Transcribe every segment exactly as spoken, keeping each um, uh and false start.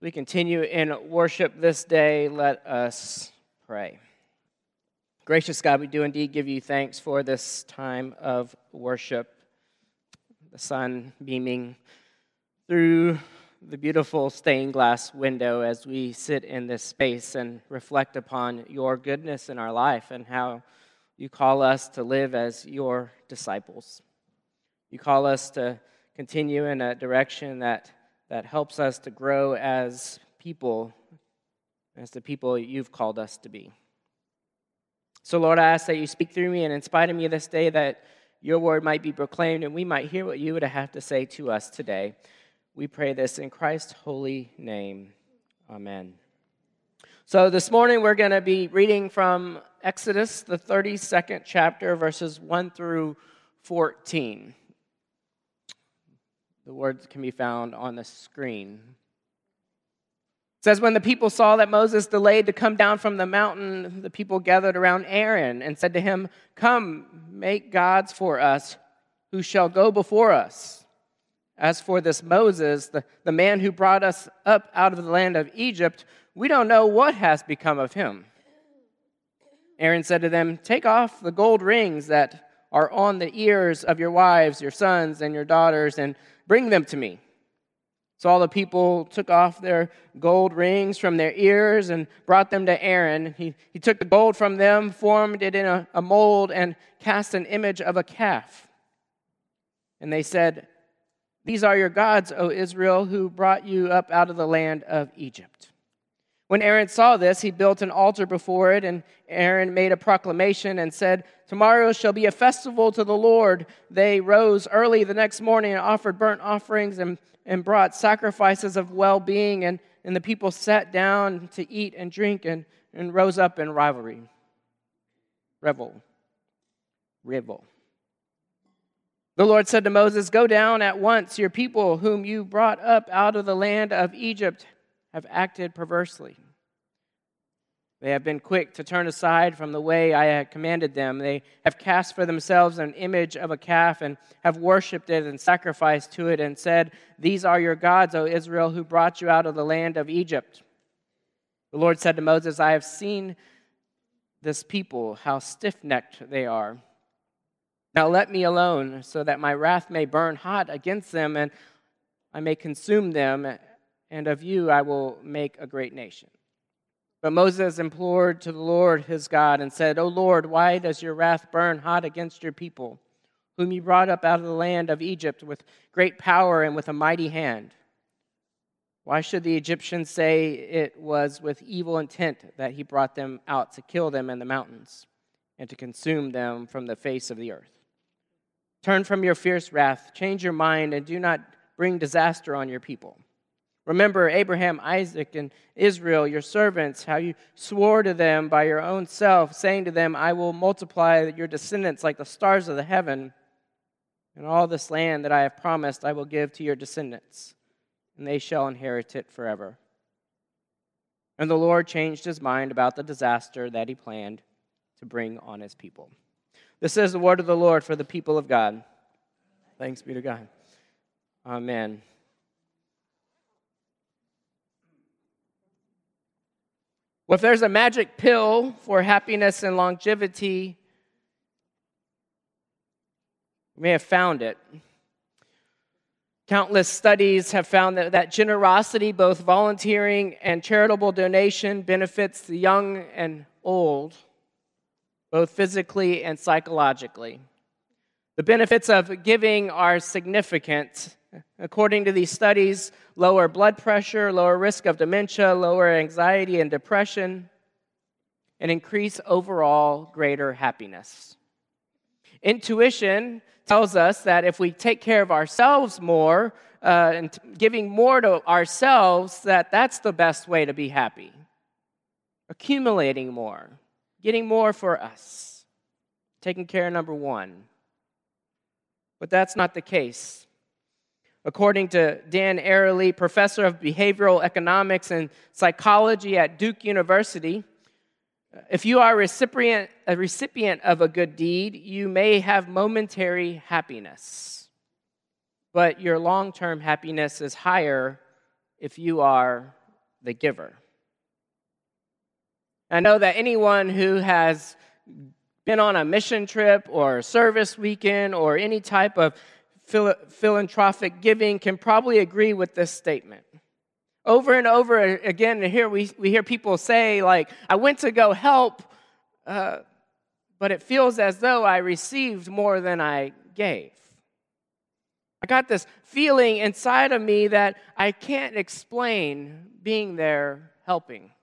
We continue in worship this day. Let us pray. Gracious God, we do indeed give you thanks for this time of worship. The sun beaming through the beautiful stained glass window as we sit in this space and reflect upon your goodness in our life and how you call us to live as your disciples. You call us to continue in a direction that that helps us to grow as people, as the people you've called us to be. So, Lord, I ask that you speak through me and in spite of me this day, that your word might be proclaimed and we might hear what you would have to say to us today. We pray this in Christ's holy name. Amen. So this morning we're going to be reading from Exodus, the thirty-second chapter, verses one through fourteen. The words can be found on the screen. It says, when the people saw that Moses delayed to come down from the mountain, the people gathered around Aaron and said to him, "Come, make gods for us who shall go before us. As for this Moses, the, the man who brought us up out of the land of Egypt, we don't know what has become of him." Aaron said to them, "Take off the gold rings that are on the ears of your wives, your sons, and your daughters, and bring them to me." So all the people took off their gold rings from their ears and brought them to Aaron. He, he took the gold from them, formed it in a, a mold, and cast an image of a calf. And they said, "These are your gods, O Israel, who brought you up out of the land of Egypt." When Aaron saw this, he built an altar before it, and Aaron made a proclamation and said, "Tomorrow shall be a festival to the Lord." They rose early the next morning and offered burnt offerings and, and brought sacrifices of well-being, and, and the people sat down to eat and drink and, and rose up in rivalry. Revel. Revel. The Lord said to Moses, "Go down at once. Your people, whom you brought up out of the land of Egypt, have acted perversely. They have been quick to turn aside from the way I had commanded them. They have cast for themselves an image of a calf and have worshipped it and sacrificed to it and said, 'These are your gods, O Israel, who brought you out of the land of Egypt.' The Lord said to Moses, 'I have seen this people, how stiff-necked they are. Now let me alone, so that my wrath may burn hot against them, and I may consume them, and of you I will make a great nation.' But Moses implored to the Lord his God and said, 'O Lord, why does your wrath burn hot against your people, whom you brought up out of the land of Egypt with great power and with a mighty hand? Why should the Egyptians say it was with evil intent that he brought them out to kill them in the mountains and to consume them from the face of the earth? Turn from your fierce wrath, change your mind, and do not bring disaster on your people. Remember Abraham, Isaac, and Israel, your servants, how you swore to them by your own self, saying to them, 'I will multiply your descendants like the stars of the heaven, and all this land that I have promised I will give to your descendants, and they shall inherit it forever.' And the Lord changed his mind about the disaster that he planned to bring on his people." This is the word of the Lord for the people of God. Thanks be to God. Amen. Well, if there's a magic pill for happiness and longevity, we may have found it. Countless studies have found that, that generosity, both volunteering and charitable donation, benefits the young and old, both physically and psychologically. The benefits of giving are significant. According to these studies, lower blood pressure, lower risk of dementia, lower anxiety and depression, and increase overall greater happiness. Intuition tells us that if we take care of ourselves more, uh, and giving more to ourselves, that that's the best way to be happy. Accumulating more, getting more for us, taking care of number one. But that's not the case. According to Dan Ariely, professor of behavioral economics and psychology at Duke University, if you are a recipient, a recipient of a good deed, you may have momentary happiness, but your long-term happiness is higher if you are the giver. I know that anyone who has been on a mission trip or service weekend or any type of phil- philanthropic giving can probably agree with this statement. Over and over again, here we, we hear people say, like, I went to go help, uh, but it feels as though I received more than I gave. I got this feeling inside of me that I can't explain being there helping.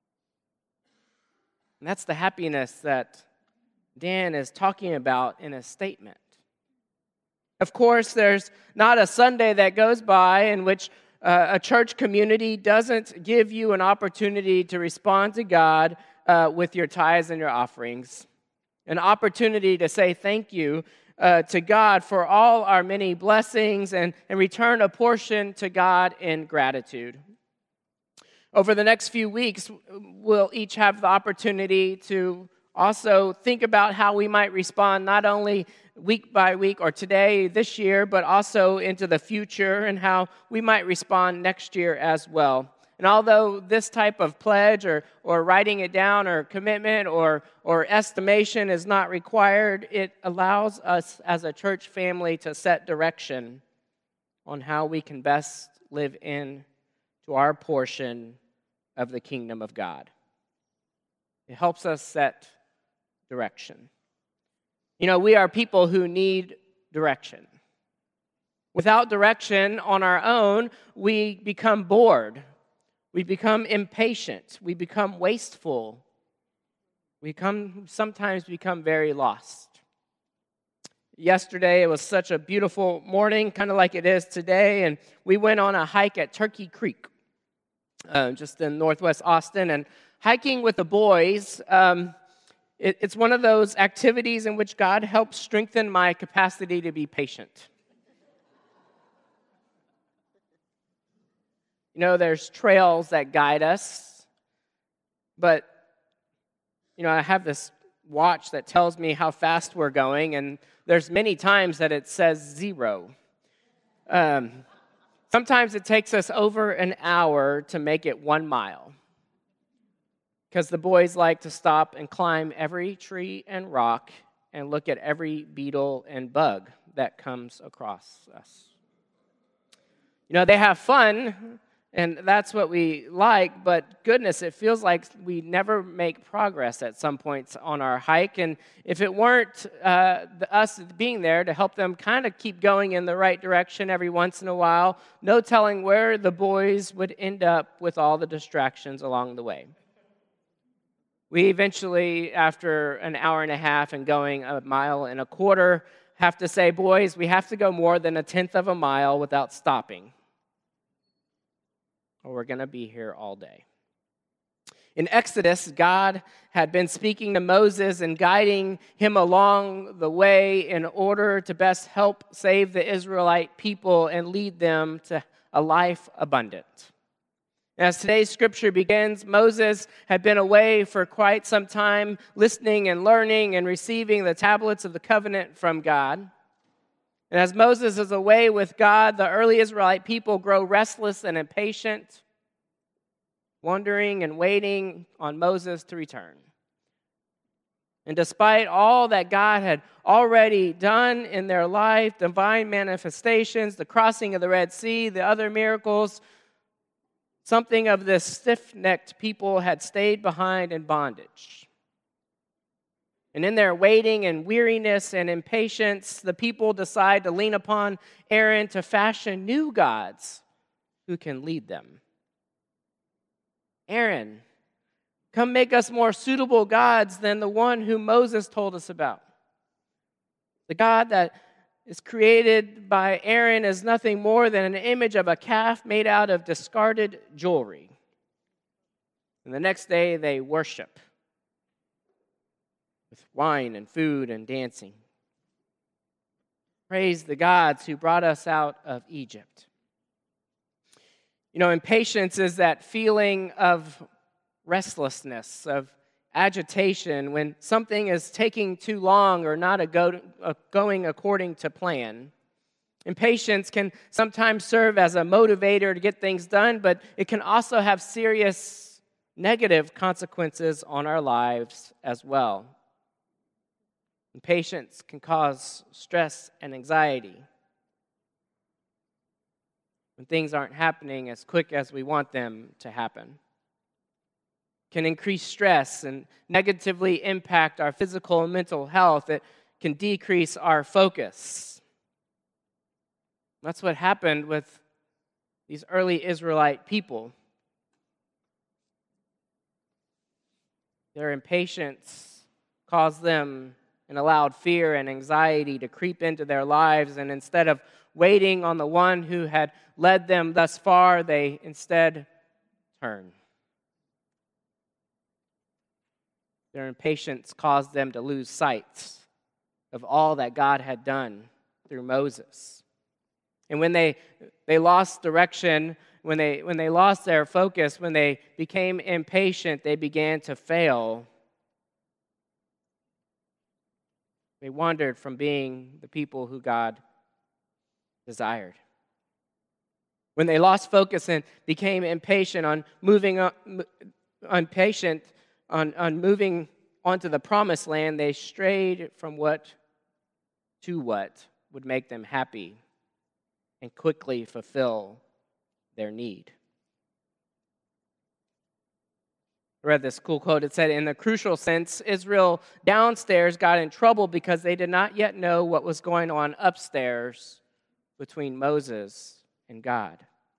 And that's the happiness that Dan is talking about in his statement. Of course, there's not a Sunday that goes by in which uh, a church community doesn't give you an opportunity to respond to God uh, with your tithes and your offerings. An opportunity to say thank you uh, to God for all our many blessings and, and return a portion to God in gratitude. Over the next few weeks, we'll each have the opportunity to also think about how we might respond not only week by week or today, this year, but also into the future and how we might respond next year as well. And although this type of pledge or, or writing it down or commitment or, or estimation is not required, it allows us as a church family to set direction on how we can best live in to our portion of the kingdom of God. It helps us set direction. You know, we are people who need direction. Without direction on our own, we become bored. We become impatient. We become wasteful. We become, sometimes become very lost. Yesterday, it was such a beautiful morning, kind of like it is today, and we went on a hike at Turkey Creek. Uh, just in northwest Austin, and hiking with the boys, um, it, it's one of those activities in which God helps strengthen my capacity to be patient. You know, there's trails that guide us, but, you know, I have this watch that tells me how fast we're going, and there's many times that it says zero. Um Sometimes it takes us over an hour to make it one mile because the boys like to stop and climb every tree and rock and look at every beetle and bug that comes across us. You know, they have fun, and that's what we like, but goodness, it feels like we never make progress at some points on our hike, and if it weren't uh, the, us being there to help them kind of keep going in the right direction every once in a while, no telling where the boys would end up with all the distractions along the way. We eventually, after an hour and a half and going a mile and a quarter, have to say, boys, we have to go more than a tenth of a mile without stopping, or we're going to be here all day. In Exodus, God had been speaking to Moses and guiding him along the way in order to best help save the Israelite people and lead them to a life abundant. As today's scripture begins, Moses had been away for quite some time, listening and learning and receiving the tablets of the covenant from God. And as Moses is away with God, the early Israelite people grow restless and impatient, wondering and waiting on Moses to return. And despite all that God had already done in their life, divine manifestations, the crossing of the Red Sea, the other miracles, something of this stiff-necked people had stayed behind in bondage. And in their waiting and weariness and impatience, the people decide to lean upon Aaron to fashion new gods who can lead them. Aaron, come make us more suitable gods than the one whom Moses told us about. The God that is created by Aaron is nothing more than an image of a calf made out of discarded jewelry. And the next day they worship with wine and food and dancing. Praise the gods who brought us out of Egypt. You know, impatience is that feeling of restlessness, of agitation, when something is taking too long or not a go, a going according to plan. Impatience can sometimes serve as a motivator to get things done, but it can also have serious negative consequences on our lives as well. Impatience can cause stress and anxiety. When things aren't happening as quick as we want them to happen. Can increase stress and negatively impact our physical and mental health. It can decrease our focus. That's what happened with these early Israelite people. Their impatience caused them and allowed fear and anxiety to creep into their lives, and instead of waiting on the one who had led them thus far, they instead turned. Their impatience caused them to lose sight of all that God had done through Moses. And when they, they lost direction, when they, when they lost their focus, when they became impatient, they began to fail. They wandered from being the people who God desired. When they lost focus and became impatient on moving on, impatient on, on moving onto the promised land, they strayed from what to what would make them happy and quickly fulfill their need. I read this cool quote. It said, in the crucial sense, Israel downstairs got in trouble because they did not yet know what was going on upstairs between Moses and God.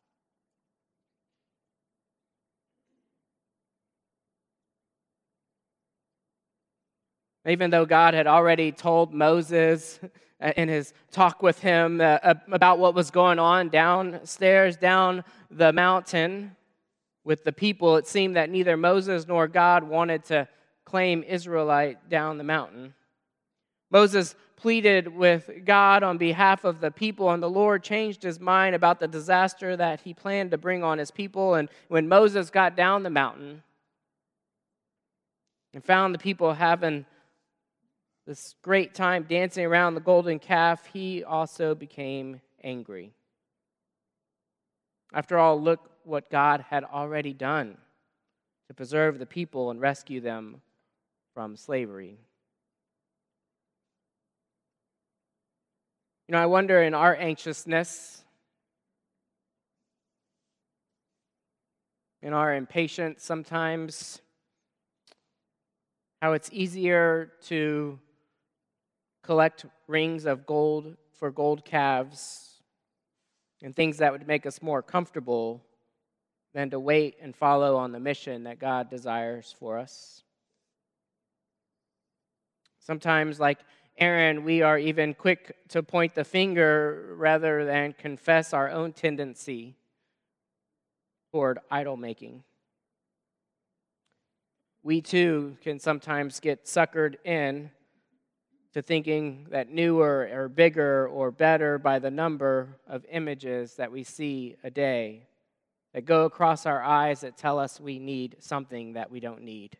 Even though God had already told Moses in his talk with him uh, about what was going on downstairs, down the mountain with the people, it seemed that neither Moses nor God wanted to claim Israelite down the mountain. Moses pleaded with God on behalf of the people, and the Lord changed his mind about the disaster that he planned to bring on his people. And when Moses got down the mountain and found the people having this great time dancing around the golden calf, he also became angry. After all, look what God had already done to preserve the people and rescue them from slavery. You know, I wonder in our anxiousness, in our impatience sometimes, how it's easier to collect rings of gold for gold calves and things that would make us more comfortable than to wait and follow on the mission that God desires for us. Sometimes, like Aaron, we are even quick to point the finger rather than confess our own tendency toward idol making. We too can sometimes get suckered in to thinking that newer or bigger or better by the number of images that we see a day that go across our eyes that tell us we need something that we don't need.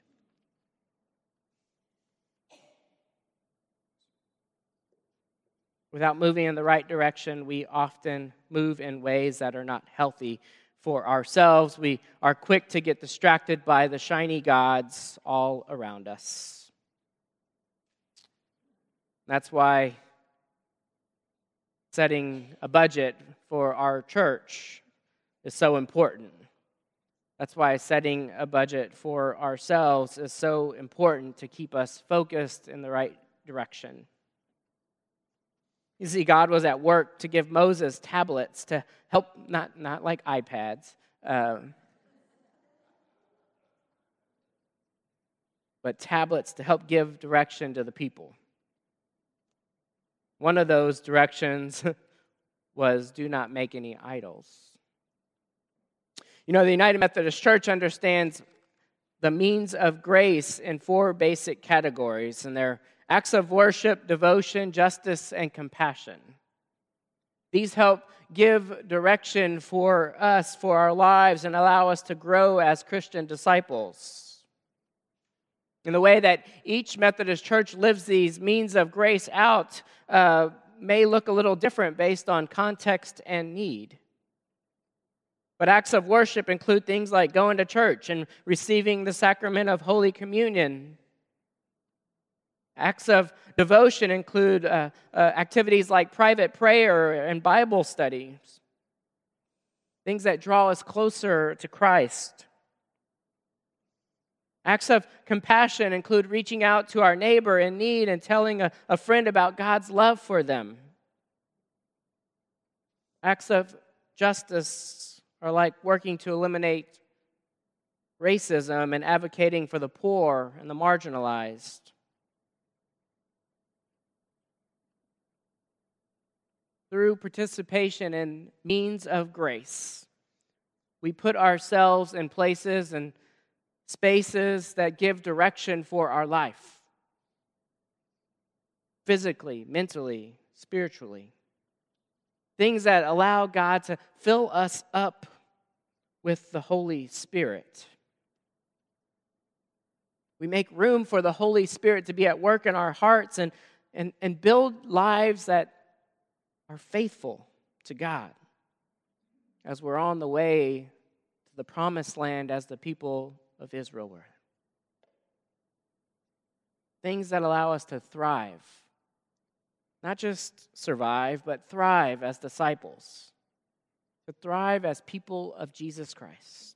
Without moving in the right direction, we often move in ways that are not healthy for ourselves. We are quick to get distracted by the shiny gods all around us. That's why setting a budget for our church is so important. That's why setting a budget for ourselves is so important to keep us focused in the right direction. You see, God was at work to give Moses tablets to help, not, not like iPads, um, but tablets to help give direction to the people. One of those directions was do not make any idols. You know, the United Methodist Church understands the means of grace in four basic categories, and they're acts of worship, devotion, justice, and compassion. These help give direction for us, for our lives, and allow us to grow as Christian disciples. In the way that each Methodist church lives these means of grace out, uh, may look a little different based on context and need. But acts of worship include things like going to church and receiving the sacrament of Holy Communion. Acts of devotion include uh, uh, activities like private prayer and Bible studies, things that draw us closer to Christ. Acts of compassion include reaching out to our neighbor in need and telling a, a friend about God's love for them. Acts of justice are like working to eliminate racism and advocating for the poor and the marginalized. Through participation in means of grace, we put ourselves in places and spaces that give direction for our life, physically, mentally, spiritually. Things that allow God to fill us up with the Holy Spirit. We make room for the Holy Spirit to be at work in our hearts and, and, and build lives that are faithful to God as we're on the way to the promised land as the people of Israel were. Things that allow us to thrive, not just survive, but thrive as disciples, to thrive as people of Jesus Christ.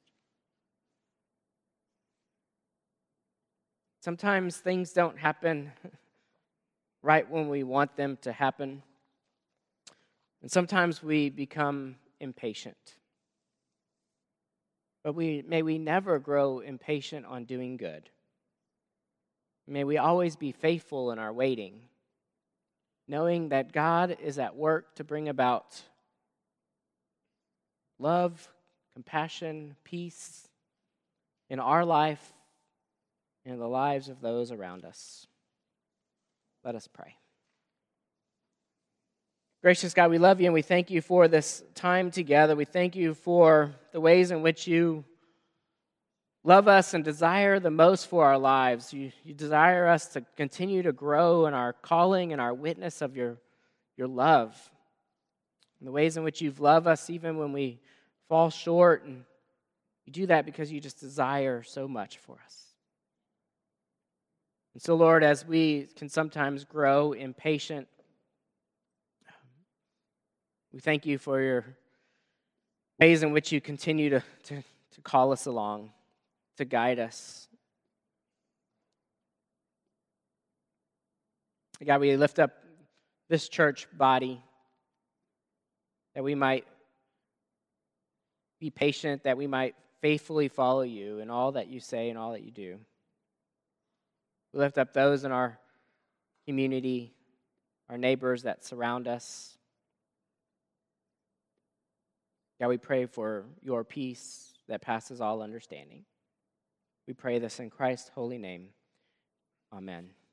Sometimes things don't happen right when we want them to happen. And sometimes we become impatient. But we may we never grow impatient on doing good. May we always be faithful in our waiting, knowing that God is at work to bring about love, compassion, peace in our life and in the lives of those around us. Let us pray. Gracious God, we love you and we thank you for this time together. We thank you for the ways in which you love us and desire the most for our lives. You, you desire us to continue to grow in our calling and our witness of your, your love. And the ways in which you've loved us even when we fall short. And you do that because you just desire so much for us. And so, Lord, as we can sometimes grow impatient, we thank you for your ways in which you continue to, to, to call us along, to guide us. God, we lift up this church body, that we might be patient, that we might faithfully follow you in all that you say and all that you do. We lift up those in our community, our neighbors that surround us. God, we pray for your peace that passes all understanding. We pray this in Christ's holy name. Amen.